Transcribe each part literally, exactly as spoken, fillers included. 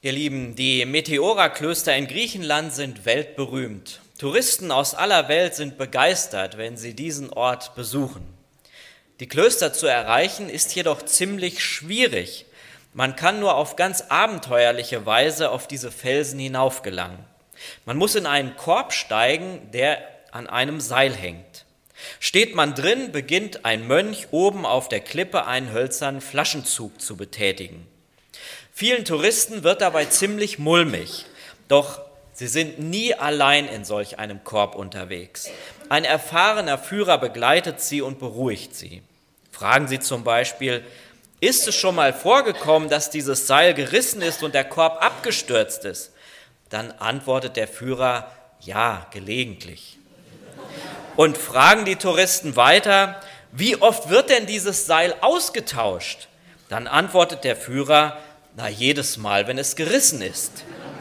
Ihr Lieben, die Meteora-Klöster in Griechenland sind weltberühmt. Touristen aus aller Welt sind begeistert, wenn sie diesen Ort besuchen. Die Klöster zu erreichen ist jedoch ziemlich schwierig. Man kann nur auf ganz abenteuerliche Weise auf diese Felsen hinaufgelangen. Man muss in einen Korb steigen, der an einem Seil hängt. Steht man drin, beginnt ein Mönch oben auf der Klippe einen hölzernen Flaschenzug zu betätigen. Vielen Touristen wird dabei ziemlich mulmig, doch sie sind nie allein in solch einem Korb unterwegs. Ein erfahrener Führer begleitet sie und beruhigt sie. Fragen Sie zum Beispiel, ist es schon mal vorgekommen, dass dieses Seil gerissen ist und der Korb abgestürzt ist? Dann antwortet der Führer, ja, gelegentlich. Und fragen die Touristen weiter, wie oft wird denn dieses Seil ausgetauscht? Dann antwortet der Führer, na, jedes Mal, wenn es gerissen ist.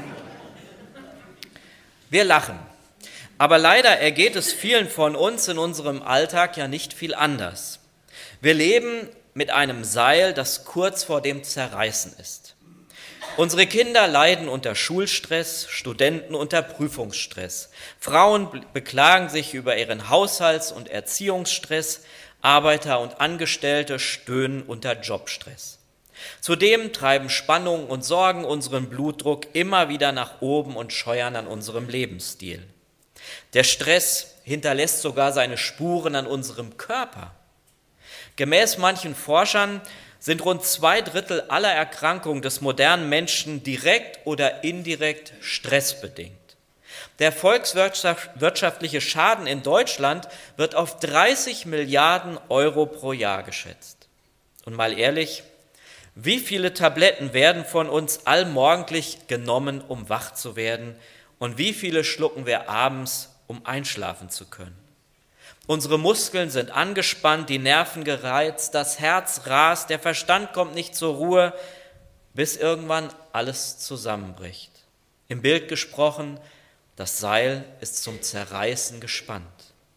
Wir lachen, aber leider ergeht es vielen von uns in unserem Alltag ja nicht viel anders. Wir leben mit einem Seil, das kurz vor dem Zerreißen ist. Unsere Kinder leiden unter Schulstress, Studenten unter Prüfungsstress. Frauen beklagen sich über ihren Haushalts- und Erziehungsstress. Arbeiter und Angestellte stöhnen unter Jobstress. Zudem treiben Spannungen und Sorgen unseren Blutdruck immer wieder nach oben und scheuern an unserem Lebensstil. Der Stress hinterlässt sogar seine Spuren an unserem Körper. Gemäß manchen Forschern sind rund zwei Drittel aller Erkrankungen des modernen Menschen direkt oder indirekt stressbedingt. Der volkswirtschaftliche Schaden in Deutschland wird auf dreißig Milliarden Euro pro Jahr geschätzt. Und mal ehrlich, wie viele Tabletten werden von uns allmorgendlich genommen, um wach zu werden? Und wie viele schlucken wir abends, um einschlafen zu können? Unsere Muskeln sind angespannt, die Nerven gereizt, das Herz rast, der Verstand kommt nicht zur Ruhe, bis irgendwann alles zusammenbricht. Im Bild gesprochen, das Seil ist zum Zerreißen gespannt.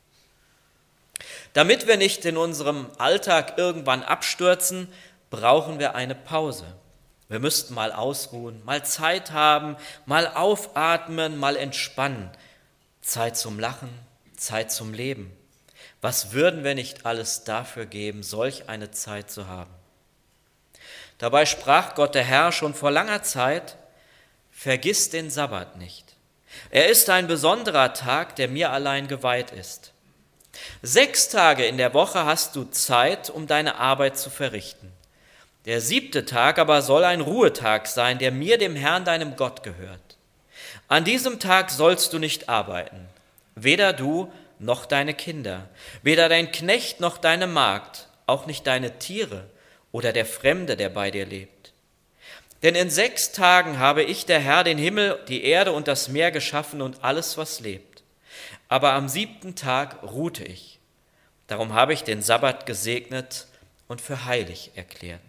Damit wir nicht in unserem Alltag irgendwann abstürzen, brauchen wir eine Pause. Wir müssten mal ausruhen, mal Zeit haben, mal aufatmen, mal entspannen. Zeit zum Lachen, Zeit zum Leben. Was würden wir nicht alles dafür geben, solch eine Zeit zu haben? Dabei sprach Gott der Herr schon vor langer Zeit, vergiss den Sabbat nicht. Er ist ein besonderer Tag, der mir allein geweiht ist. Sechs Tage in der Woche hast du Zeit, um deine Arbeit zu verrichten. Der siebte Tag aber soll ein Ruhetag sein, der mir, dem Herrn, deinem Gott, gehört. An diesem Tag sollst du nicht arbeiten, weder du noch deine Kinder, weder dein Knecht noch deine Magd, auch nicht deine Tiere oder der Fremde, der bei dir lebt. Denn in sechs Tagen habe ich, der Herr, den Himmel, die Erde und das Meer geschaffen und alles, was lebt. Aber am siebten Tag ruhte ich. Darum habe ich den Sabbat gesegnet und für heilig erklärt.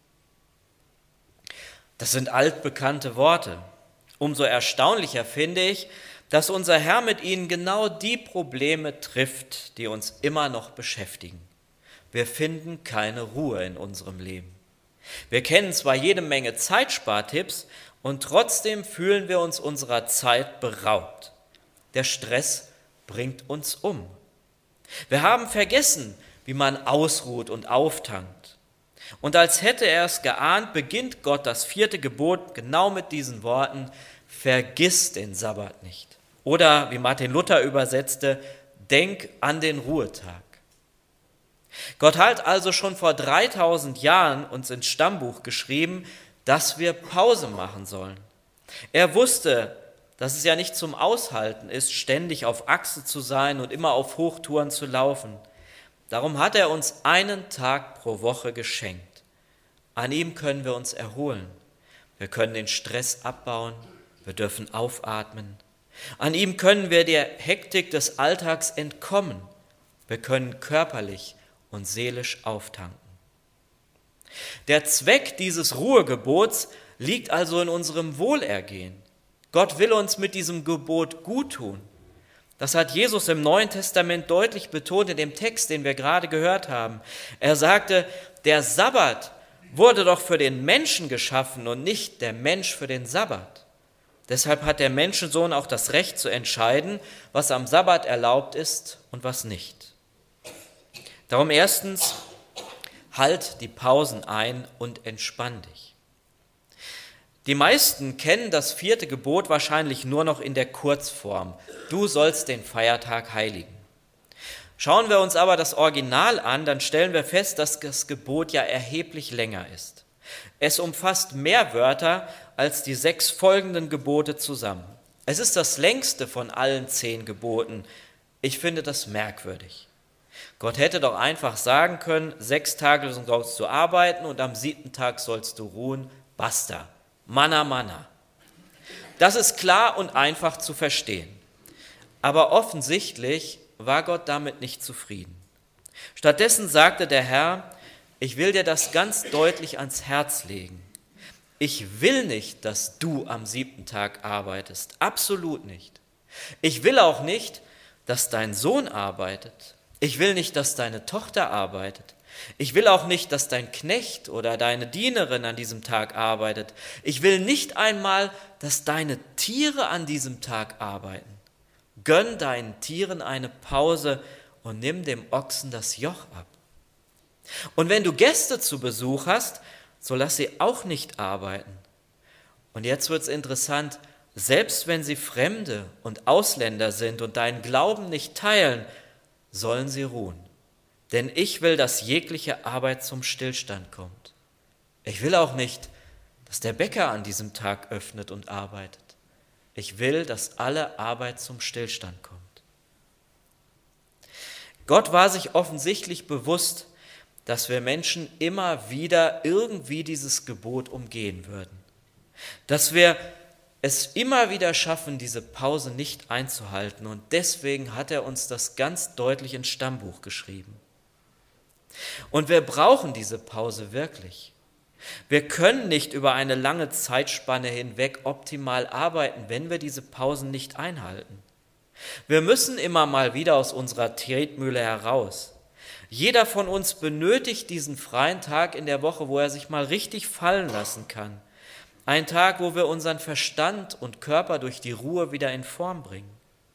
Das sind altbekannte Worte. Umso erstaunlicher finde ich, dass unser Herr mit ihnen genau die Probleme trifft, die uns immer noch beschäftigen. Wir finden keine Ruhe in unserem Leben. Wir kennen zwar jede Menge Zeitspartipps und trotzdem fühlen wir uns unserer Zeit beraubt. Der Stress bringt uns um. Wir haben vergessen, wie man ausruht und auftankt. Und als hätte er es geahnt, beginnt Gott das vierte Gebot genau mit diesen Worten, vergiss den Sabbat nicht. Oder, wie Martin Luther übersetzte, denk an den Ruhetag. Gott hat also schon vor dreitausend Jahren uns ins Stammbuch geschrieben, dass wir Pause machen sollen. Er wusste, dass es ja nicht zum Aushalten ist, ständig auf Achse zu sein und immer auf Hochtouren zu laufen. Darum hat er uns einen Tag pro Woche geschenkt. An ihm können wir uns erholen. Wir können den Stress abbauen, wir dürfen aufatmen. An ihm können wir der Hektik des Alltags entkommen. Wir können körperlich und seelisch auftanken. Der Zweck dieses Ruhegebots liegt also in unserem Wohlergehen. Gott will uns mit diesem Gebot guttun. Das hat Jesus im Neuen Testament deutlich betont in dem Text, den wir gerade gehört haben. Er sagte, der Sabbat wurde doch für den Menschen geschaffen und nicht der Mensch für den Sabbat. Deshalb hat der Menschensohn auch das Recht zu entscheiden, was am Sabbat erlaubt ist und was nicht. Darum erstens, halt die Pausen ein und entspann dich. Die meisten kennen das vierte Gebot wahrscheinlich nur noch in der Kurzform. Du sollst den Feiertag heiligen. Schauen wir uns aber das Original an, dann stellen wir fest, dass das Gebot ja erheblich länger ist. Es umfasst mehr Wörter als die sechs folgenden Gebote zusammen. Es ist das längste von allen zehn Geboten. Ich finde das merkwürdig. Gott hätte doch einfach sagen können, sechs Tage sollst du arbeiten und am siebten Tag sollst du ruhen. Basta. Manna, manna. Das ist klar und einfach zu verstehen. Aber offensichtlich war Gott damit nicht zufrieden. Stattdessen sagte der Herr, ich will dir das ganz deutlich ans Herz legen. Ich will nicht, dass du am siebten Tag arbeitest. Absolut nicht. Ich will auch nicht, dass dein Sohn arbeitet. Ich will nicht, dass deine Tochter arbeitet. Ich will auch nicht, dass dein Knecht oder deine Dienerin an diesem Tag arbeitet. Ich will nicht einmal, dass deine Tiere an diesem Tag arbeiten. Gönn deinen Tieren eine Pause und nimm dem Ochsen das Joch ab. Und wenn du Gäste zu Besuch hast, so lass sie auch nicht arbeiten. Und jetzt wird's interessant, selbst wenn sie Fremde und Ausländer sind und deinen Glauben nicht teilen, sollen sie ruhen. Denn ich will, dass jegliche Arbeit zum Stillstand kommt. Ich will auch nicht, dass der Bäcker an diesem Tag öffnet und arbeitet. Ich will, dass alle Arbeit zum Stillstand kommt. Gott war sich offensichtlich bewusst, dass wir Menschen immer wieder irgendwie dieses Gebot umgehen würden. Dass wir es immer wieder schaffen, diese Pause nicht einzuhalten. Und deswegen hat er uns das ganz deutlich ins Stammbuch geschrieben. Und wir brauchen diese Pause wirklich. Wir können nicht über eine lange Zeitspanne hinweg optimal arbeiten, wenn wir diese Pausen nicht einhalten. Wir müssen immer mal wieder aus unserer Tretmühle heraus. Jeder von uns benötigt diesen freien Tag in der Woche, wo er sich mal richtig fallen lassen kann. Ein Tag, wo wir unseren Verstand und Körper durch die Ruhe wieder in Form bringen.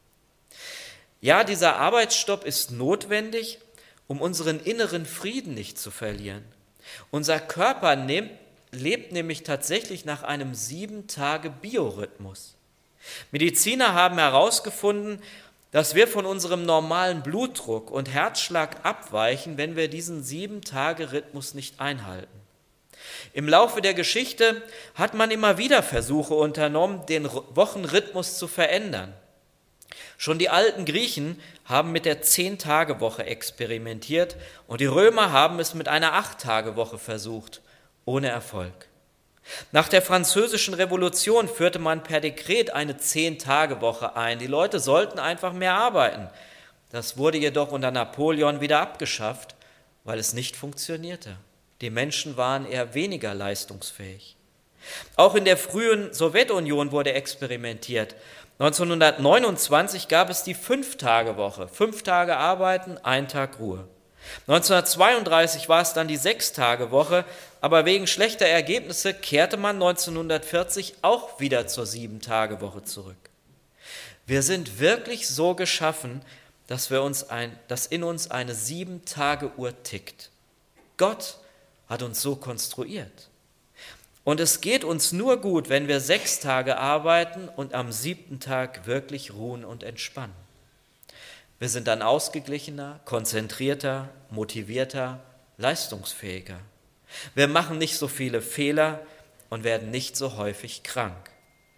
Ja, dieser Arbeitsstopp ist notwendig, um unseren inneren Frieden nicht zu verlieren. Unser Körper nimmt, lebt nämlich tatsächlich nach einem sieben Tage Biorhythmus. Mediziner haben herausgefunden, dass wir von unserem normalen Blutdruck und Herzschlag abweichen, wenn wir diesen sieben Tage Rhythmus nicht einhalten. Im Laufe der Geschichte hat man immer wieder Versuche unternommen, den Wochenrhythmus zu verändern. Schon die alten Griechen haben mit der Zehn-Tage-Woche experimentiert und die Römer haben es mit einer Acht-Tage-Woche versucht, ohne Erfolg. Nach der Französischen Revolution führte man per Dekret eine Zehn-Tage-Woche ein. Die Leute sollten einfach mehr arbeiten. Das wurde jedoch unter Napoleon wieder abgeschafft, weil es nicht funktionierte. Die Menschen waren eher weniger leistungsfähig. Auch in der frühen Sowjetunion wurde experimentiert. neunzehnhundertneunundzwanzig gab es die Fünf-Tage-Woche. Fünf Tage arbeiten, ein Tag Ruhe. neunzehnhundertzweiunddreißig war es dann die Sechs-Tage-Woche, aber wegen schlechter Ergebnisse kehrte man neunzehnhundertvierzig auch wieder zur Sieben-Tage-Woche zurück. Wir sind wirklich so geschaffen, dass, wir uns ein, dass in uns eine Sieben-Tage-Uhr tickt. Gott hat uns so konstruiert. Und es geht uns nur gut, wenn wir sechs Tage arbeiten und am siebten Tag wirklich ruhen und entspannen. Wir sind dann ausgeglichener, konzentrierter, motivierter, leistungsfähiger. Wir machen nicht so viele Fehler und werden nicht so häufig krank.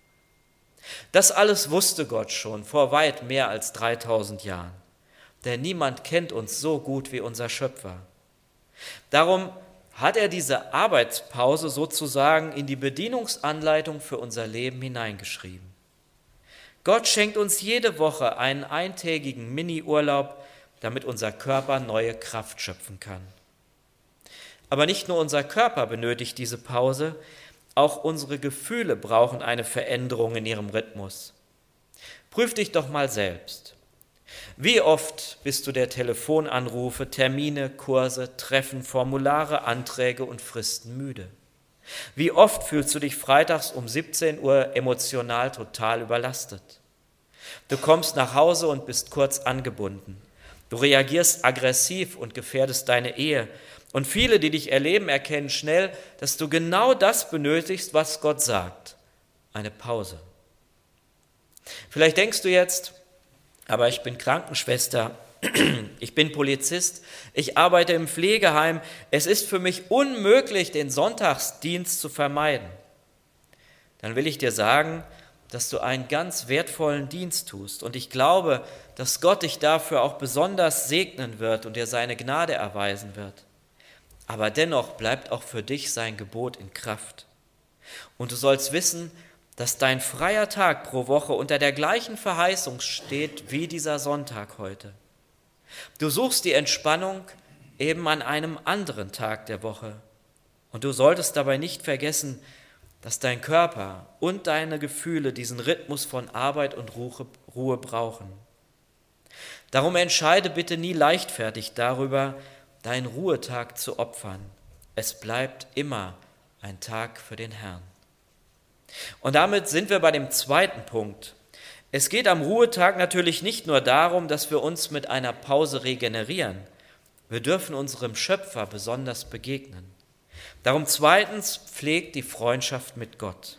Das alles wusste Gott schon vor weit mehr als dreitausend Jahren, denn niemand kennt uns so gut wie unser Schöpfer. Darum hat er diese Arbeitspause sozusagen in die Bedienungsanleitung für unser Leben hineingeschrieben. Gott schenkt uns jede Woche einen eintägigen Mini-Urlaub, damit unser Körper neue Kraft schöpfen kann. Aber nicht nur unser Körper benötigt diese Pause, auch unsere Gefühle brauchen eine Veränderung in ihrem Rhythmus. Prüf dich doch mal selbst. Wie oft bist du der Telefonanrufe, Termine, Kurse, Treffen, Formulare, Anträge und Fristen müde? Wie oft fühlst du dich freitags um siebzehn Uhr emotional total überlastet? Du kommst nach Hause und bist kurz angebunden. Du reagierst aggressiv und gefährdest deine Ehe. Und viele, die dich erleben, erkennen schnell, dass du genau das benötigst, was Gott sagt: eine Pause. Vielleicht denkst du jetzt: Aber ich bin Krankenschwester, ich bin Polizist, ich arbeite im Pflegeheim, es ist für mich unmöglich, den Sonntagsdienst zu vermeiden. Dann will ich dir sagen, dass du einen ganz wertvollen Dienst tust. Und ich glaube, dass Gott dich dafür auch besonders segnen wird und dir seine Gnade erweisen wird. Aber dennoch bleibt auch für dich sein Gebot in Kraft. Und du sollst wissen, dass dein freier Tag pro Woche unter der gleichen Verheißung steht wie dieser Sonntag heute. Du suchst die Entspannung eben an einem anderen Tag der Woche. Und du solltest dabei nicht vergessen, dass dein Körper und deine Gefühle diesen Rhythmus von Arbeit und Ruhe brauchen. Darum entscheide bitte nie leichtfertig darüber, deinen Ruhetag zu opfern. Es bleibt immer ein Tag für den Herrn. Und damit sind wir bei dem zweiten Punkt. Es geht am Ruhetag natürlich nicht nur darum, dass wir uns mit einer Pause regenerieren. Wir dürfen unserem Schöpfer besonders begegnen. Darum zweitens, pflegt die Freundschaft mit Gott.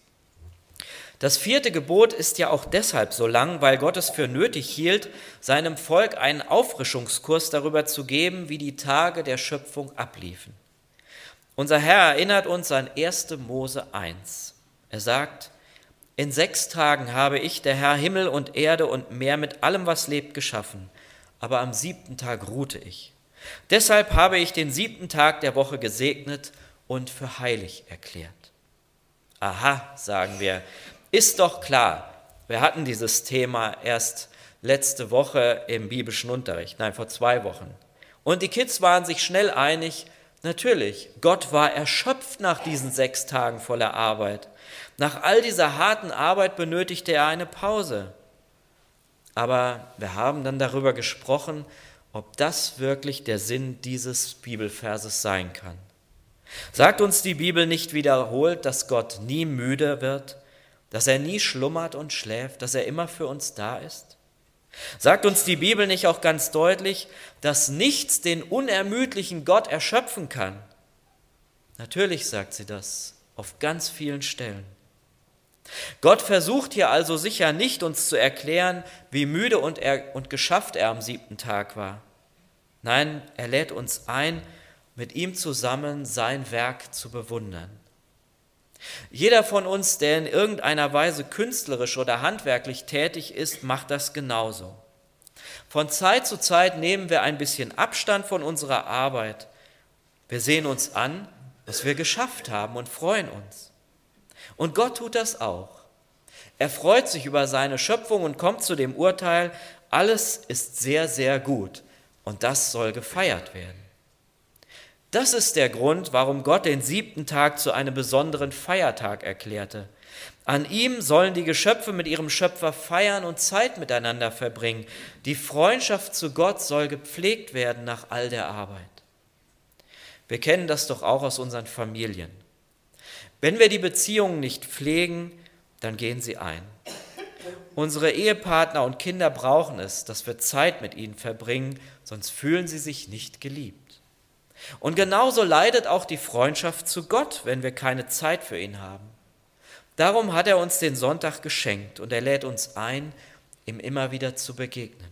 Das vierte Gebot ist ja auch deshalb so lang, weil Gott es für nötig hielt, seinem Volk einen Auffrischungskurs darüber zu geben, wie die Tage der Schöpfung abliefen. Unser Herr erinnert uns an erster Mose eins. Er sagt: In sechs Tagen habe ich, der Herr, Himmel und Erde und Meer mit allem, was lebt, geschaffen, aber am siebten Tag ruhte ich. Deshalb habe ich den siebten Tag der Woche gesegnet und für heilig erklärt. Aha, sagen wir, ist doch klar. Wir hatten dieses Thema erst letzte Woche im biblischen Unterricht, nein, vor zwei Wochen. Und die Kids waren sich schnell einig, natürlich, Gott war erschöpft nach diesen sechs Tagen voller Arbeit. Nach all dieser harten Arbeit benötigte er eine Pause. Aber wir haben dann darüber gesprochen, ob das wirklich der Sinn dieses Bibelverses sein kann. Sagt uns die Bibel nicht wiederholt, dass Gott nie müde wird, dass er nie schlummert und schläft, dass er immer für uns da ist? Sagt uns die Bibel nicht auch ganz deutlich, dass nichts den unermüdlichen Gott erschöpfen kann? Natürlich sagt sie das auf ganz vielen Stellen. Gott versucht hier also sicher nicht, uns zu erklären, wie müde und, er, und geschafft er am siebten Tag war. Nein, er lädt uns ein, mit ihm zusammen sein Werk zu bewundern. Jeder von uns, der in irgendeiner Weise künstlerisch oder handwerklich tätig ist, macht das genauso. Von Zeit zu Zeit nehmen wir ein bisschen Abstand von unserer Arbeit. Wir sehen uns an, was wir geschafft haben und freuen uns. Und Gott tut das auch. Er freut sich über seine Schöpfung und kommt zu dem Urteil, alles ist sehr, sehr gut und das soll gefeiert werden. Das ist der Grund, warum Gott den siebten Tag zu einem besonderen Feiertag erklärte. An ihm sollen die Geschöpfe mit ihrem Schöpfer feiern und Zeit miteinander verbringen. Die Freundschaft zu Gott soll gepflegt werden nach all der Arbeit. Wir kennen das doch auch aus unseren Familien. Wenn wir die Beziehungen nicht pflegen, dann gehen sie ein. Unsere Ehepartner und Kinder brauchen es, dass wir Zeit mit ihnen verbringen, sonst fühlen sie sich nicht geliebt. Und genauso leidet auch die Freundschaft zu Gott, wenn wir keine Zeit für ihn haben. Darum hat er uns den Sonntag geschenkt und er lädt uns ein, ihm immer wieder zu begegnen.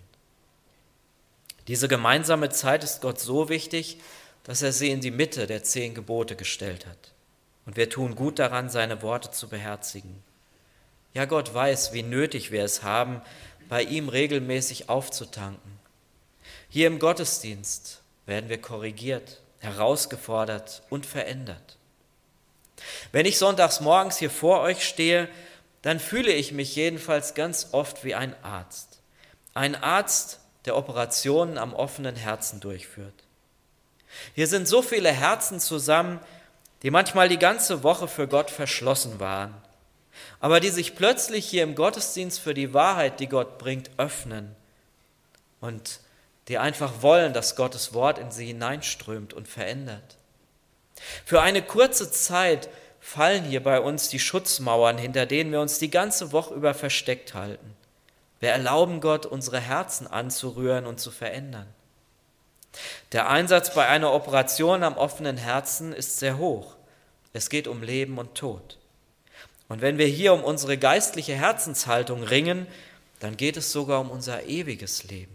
Diese gemeinsame Zeit ist Gott so wichtig, dass er sie in die Mitte der zehn Gebote gestellt hat. Und wir tun gut daran, seine Worte zu beherzigen. Ja, Gott weiß, wie nötig wir es haben, bei ihm regelmäßig aufzutanken. Hier im Gottesdienst werden wir korrigiert, herausgefordert und verändert. Wenn ich sonntags morgens hier vor euch stehe, dann fühle ich mich jedenfalls ganz oft wie ein Arzt. Ein Arzt, der Operationen am offenen Herzen durchführt. Hier sind so viele Herzen zusammen, die manchmal die ganze Woche für Gott verschlossen waren, aber die sich plötzlich hier im Gottesdienst für die Wahrheit, die Gott bringt, öffnen und die einfach wollen, dass Gottes Wort in sie hineinströmt und verändert. Für eine kurze Zeit fallen hier bei uns die Schutzmauern, hinter denen wir uns die ganze Woche über versteckt halten. Wir erlauben Gott, unsere Herzen anzurühren und zu verändern. Der Einsatz bei einer Operation am offenen Herzen ist sehr hoch. Es geht um Leben und Tod. Und wenn wir hier um unsere geistliche Herzenshaltung ringen, dann geht es sogar um unser ewiges Leben.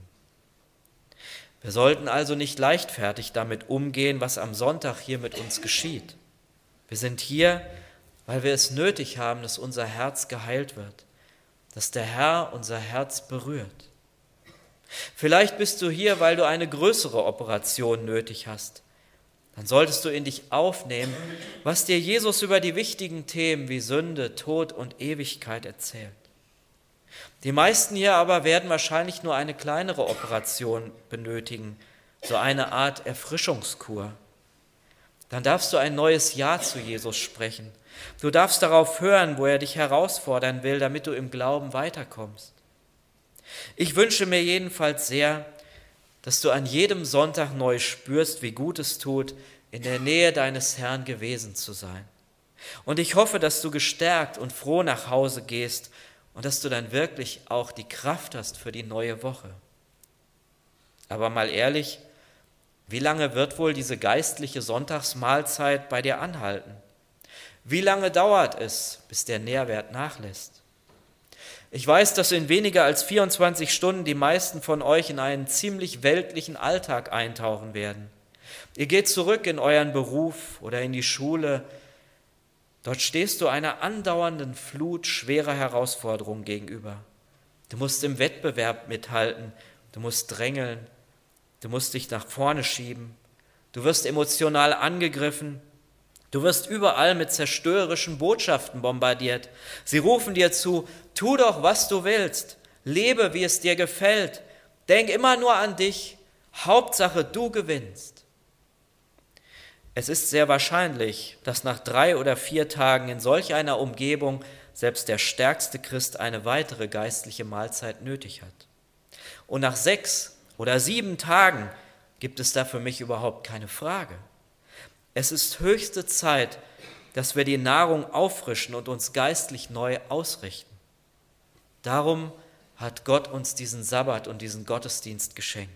Wir sollten also nicht leichtfertig damit umgehen, was am Sonntag hier mit uns geschieht. Wir sind hier, weil wir es nötig haben, dass unser Herz geheilt wird, dass der Herr unser Herz berührt. Vielleicht bist du hier, weil du eine größere Operation nötig hast. Dann solltest du in dich aufnehmen, was dir Jesus über die wichtigen Themen wie Sünde, Tod und Ewigkeit erzählt. Die meisten hier aber werden wahrscheinlich nur eine kleinere Operation benötigen, so eine Art Erfrischungskur. Dann darfst du ein neues Ja zu Jesus sprechen. Du darfst darauf hören, wo er dich herausfordern will, damit du im Glauben weiterkommst. Ich wünsche mir jedenfalls sehr, dass du an jedem Sonntag neu spürst, wie gut es tut, in der Nähe deines Herrn gewesen zu sein. Und ich hoffe, dass du gestärkt und froh nach Hause gehst und dass du dann wirklich auch die Kraft hast für die neue Woche. Aber mal ehrlich, wie lange wird wohl diese geistliche Sonntagsmahlzeit bei dir anhalten? Wie lange dauert es, bis der Nährwert nachlässt? Ich weiß, dass in weniger als vierundzwanzig Stunden die meisten von euch in einen ziemlich weltlichen Alltag eintauchen werden. Ihr geht zurück in euren Beruf oder in die Schule. Dort stehst du einer andauernden Flut schwerer Herausforderungen gegenüber. Du musst im Wettbewerb mithalten, du musst drängeln, du musst dich nach vorne schieben, du wirst emotional angegriffen, du wirst überall mit zerstörerischen Botschaften bombardiert. Sie rufen dir zu, tu doch, was du willst, lebe, wie es dir gefällt, denk immer nur an dich, Hauptsache, du gewinnst. Es ist sehr wahrscheinlich, dass nach drei oder vier Tagen in solch einer Umgebung selbst der stärkste Christ eine weitere geistliche Mahlzeit nötig hat. Und nach sechs oder sieben Tagen gibt es da für mich überhaupt keine Frage. Es ist höchste Zeit, dass wir die Nahrung auffrischen und uns geistlich neu ausrichten. Darum hat Gott uns diesen Sabbat und diesen Gottesdienst geschenkt.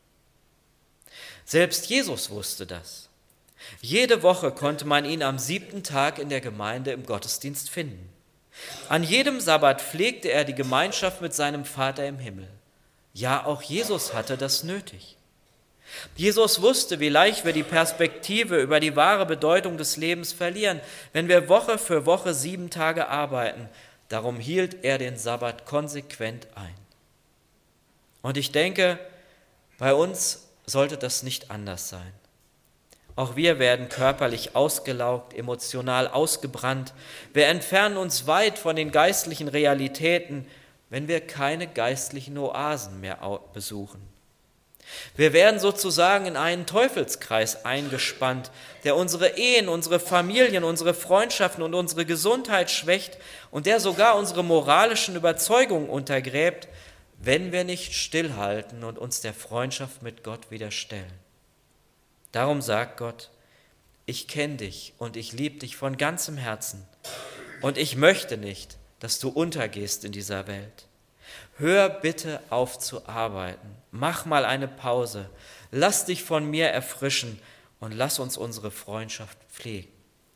Selbst Jesus wusste das. Jede Woche konnte man ihn am siebten Tag in der Gemeinde im Gottesdienst finden. An jedem Sabbat pflegte er die Gemeinschaft mit seinem Vater im Himmel. Ja, auch Jesus hatte das nötig. Jesus wusste, wie leicht wir die Perspektive über die wahre Bedeutung des Lebens verlieren, wenn wir Woche für Woche sieben Tage arbeiten. Darum hielt er den Sabbat konsequent ein. Und ich denke, bei uns sollte das nicht anders sein. Auch wir werden körperlich ausgelaugt, emotional ausgebrannt. Wir entfernen uns weit von den geistlichen Realitäten, wenn wir keine geistlichen Oasen mehr besuchen. Wir werden sozusagen in einen Teufelskreis eingespannt, der unsere Ehen, unsere Familien, unsere Freundschaften und unsere Gesundheit schwächt und der sogar unsere moralischen Überzeugungen untergräbt, wenn wir nicht stillhalten und uns der Freundschaft mit Gott wieder stellen. Darum sagt Gott, ich kenne dich und ich liebe dich von ganzem Herzen und ich möchte nicht, dass du untergehst in dieser Welt. Hör bitte auf zu arbeiten, mach mal eine Pause, lass dich von mir erfrischen und lass uns unsere Freundschaft pflegen.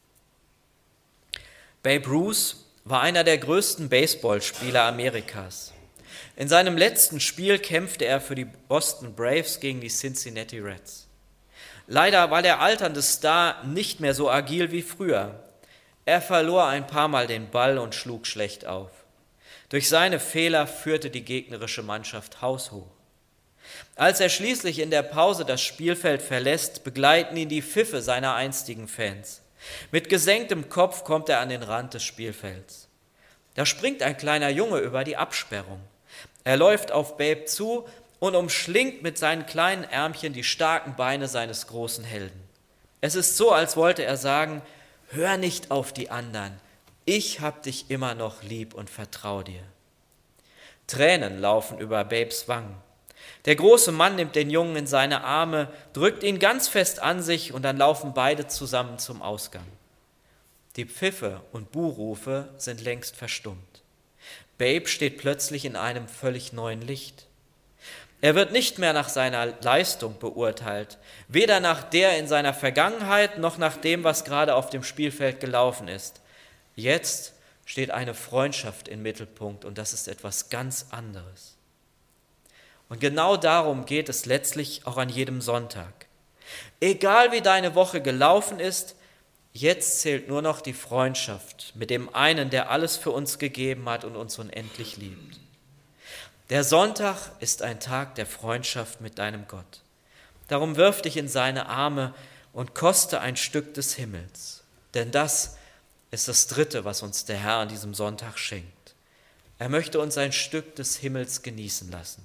Babe Ruth war einer der größten Baseballspieler Amerikas. In seinem letzten Spiel kämpfte er für die Boston Braves gegen die Cincinnati Reds. Leider war der alternde Star nicht mehr so agil wie früher. Er verlor ein paar Mal den Ball und schlug schlecht auf. Durch seine Fehler führte die gegnerische Mannschaft haushoch. Als er schließlich in der Pause das Spielfeld verlässt, begleiten ihn die Pfiffe seiner einstigen Fans. Mit gesenktem Kopf kommt er an den Rand des Spielfelds. Da springt ein kleiner Junge über die Absperrung. Er läuft auf Babe zu und umschlingt mit seinen kleinen Ärmchen die starken Beine seines großen Helden. Es ist so, als wollte er sagen, hör nicht auf die anderen, ich hab dich immer noch lieb und vertrau dir. Tränen laufen über Babes Wangen. Der große Mann nimmt den Jungen in seine Arme, drückt ihn ganz fest an sich und dann laufen beide zusammen zum Ausgang. Die Pfiffe und Buhrufe sind längst verstummt. Babe steht plötzlich in einem völlig neuen Licht. Er wird nicht mehr nach seiner Leistung beurteilt, weder nach der in seiner Vergangenheit noch nach dem, was gerade auf dem Spielfeld gelaufen ist. Jetzt steht eine Freundschaft im Mittelpunkt und das ist etwas ganz anderes. Und genau darum geht es letztlich auch an jedem Sonntag. Egal wie deine Woche gelaufen ist, jetzt zählt nur noch die Freundschaft mit dem einen, der alles für uns gegeben hat und uns unendlich liebt. Der Sonntag ist ein Tag der Freundschaft mit deinem Gott. Darum wirf dich in seine Arme und koste ein Stück des Himmels. Denn das ist das Dritte, was uns der Herr an diesem Sonntag schenkt. Er möchte uns ein Stück des Himmels genießen lassen.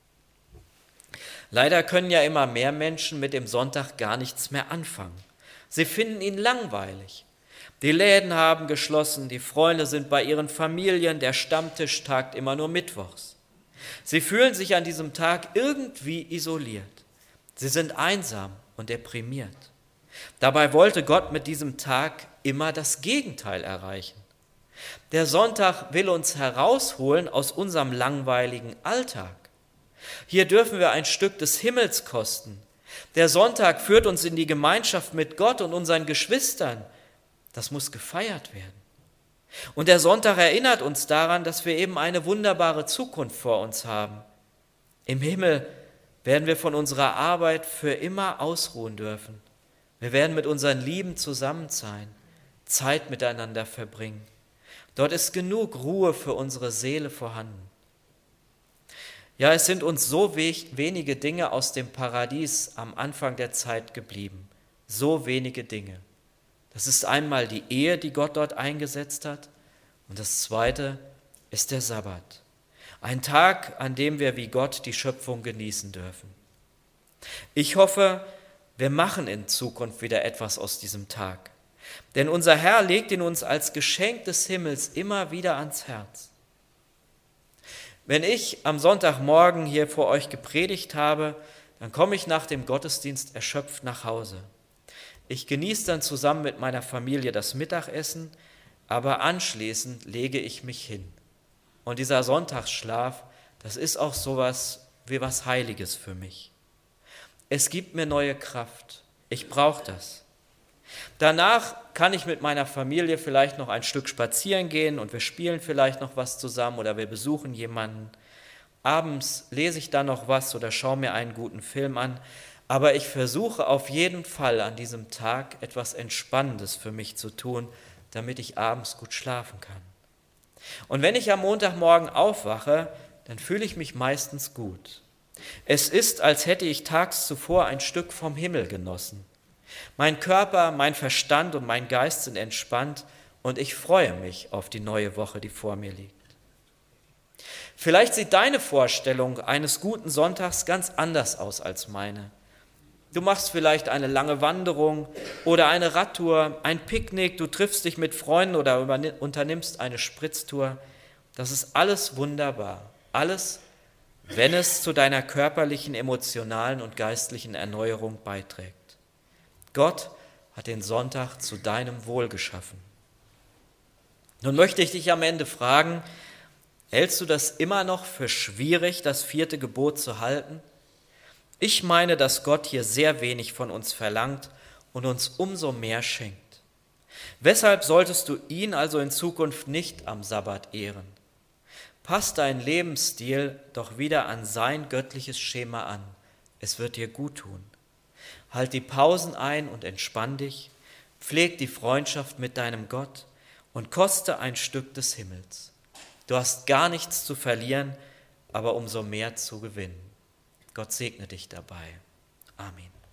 Leider können ja immer mehr Menschen mit dem Sonntag gar nichts mehr anfangen. Sie finden ihn langweilig. Die Läden haben geschlossen, die Freunde sind bei ihren Familien, der Stammtisch tagt immer nur mittwochs. Sie fühlen sich an diesem Tag irgendwie isoliert. Sie sind einsam und deprimiert. Dabei wollte Gott mit diesem Tag immer das Gegenteil erreichen. Der Sonntag will uns herausholen aus unserem langweiligen Alltag. Hier dürfen wir ein Stück des Himmels kosten. Der Sonntag führt uns in die Gemeinschaft mit Gott und unseren Geschwistern. Das muss gefeiert werden. Und der Sonntag erinnert uns daran, dass wir eben eine wunderbare Zukunft vor uns haben. Im Himmel werden wir von unserer Arbeit für immer ausruhen dürfen. Wir werden mit unseren Lieben zusammen sein, Zeit miteinander verbringen. Dort ist genug Ruhe für unsere Seele vorhanden. Ja, es sind uns so wenige Dinge aus dem Paradies am Anfang der Zeit geblieben. So wenige Dinge. Das ist einmal die Ehe, die Gott dort eingesetzt hat. Und das Zweite ist der Sabbat. Ein Tag, an dem wir wie Gott die Schöpfung genießen dürfen. Ich hoffe, wir machen in Zukunft wieder etwas aus diesem Tag. Denn unser Herr legt ihn uns als Geschenk des Himmels immer wieder ans Herz. Wenn ich am Sonntagmorgen hier vor euch gepredigt habe, dann komme ich nach dem Gottesdienst erschöpft nach Hause. Ich genieße dann zusammen mit meiner Familie das Mittagessen, aber anschließend lege ich mich hin. Und dieser Sonntagsschlaf, das ist auch sowas wie was Heiliges für mich. Es gibt mir neue Kraft. Ich brauche das. Danach kann ich mit meiner Familie vielleicht noch ein Stück spazieren gehen und wir spielen vielleicht noch was zusammen oder wir besuchen jemanden. Abends lese ich dann noch was oder schaue mir einen guten Film an. Aber ich versuche auf jeden Fall an diesem Tag etwas Entspannendes für mich zu tun, damit ich abends gut schlafen kann. Und wenn ich am Montagmorgen aufwache, dann fühle ich mich meistens gut. Es ist, als hätte ich tags zuvor ein Stück vom Himmel genossen. Mein Körper, mein Verstand und mein Geist sind entspannt und ich freue mich auf die neue Woche, die vor mir liegt. Vielleicht sieht deine Vorstellung eines guten Sonntags ganz anders aus als meine. Du machst vielleicht eine lange Wanderung oder eine Radtour, ein Picknick, du triffst dich mit Freunden oder unternimmst eine Spritztour. Das ist alles wunderbar. Alles, wenn es zu deiner körperlichen, emotionalen und geistlichen Erneuerung beiträgt. Gott hat den Sonntag zu deinem Wohl geschaffen. Nun möchte ich dich am Ende fragen, hältst du das immer noch für schwierig, das vierte Gebot zu halten? Ich meine, dass Gott hier sehr wenig von uns verlangt und uns umso mehr schenkt. Weshalb solltest du ihn also in Zukunft nicht am Sabbat ehren? Pass deinen Lebensstil doch wieder an sein göttliches Schema an. Es wird dir gut tun. Halt die Pausen ein und entspann dich, pfleg die Freundschaft mit deinem Gott und koste ein Stück des Himmels. Du hast gar nichts zu verlieren, aber umso mehr zu gewinnen. Gott segne dich dabei. Amen.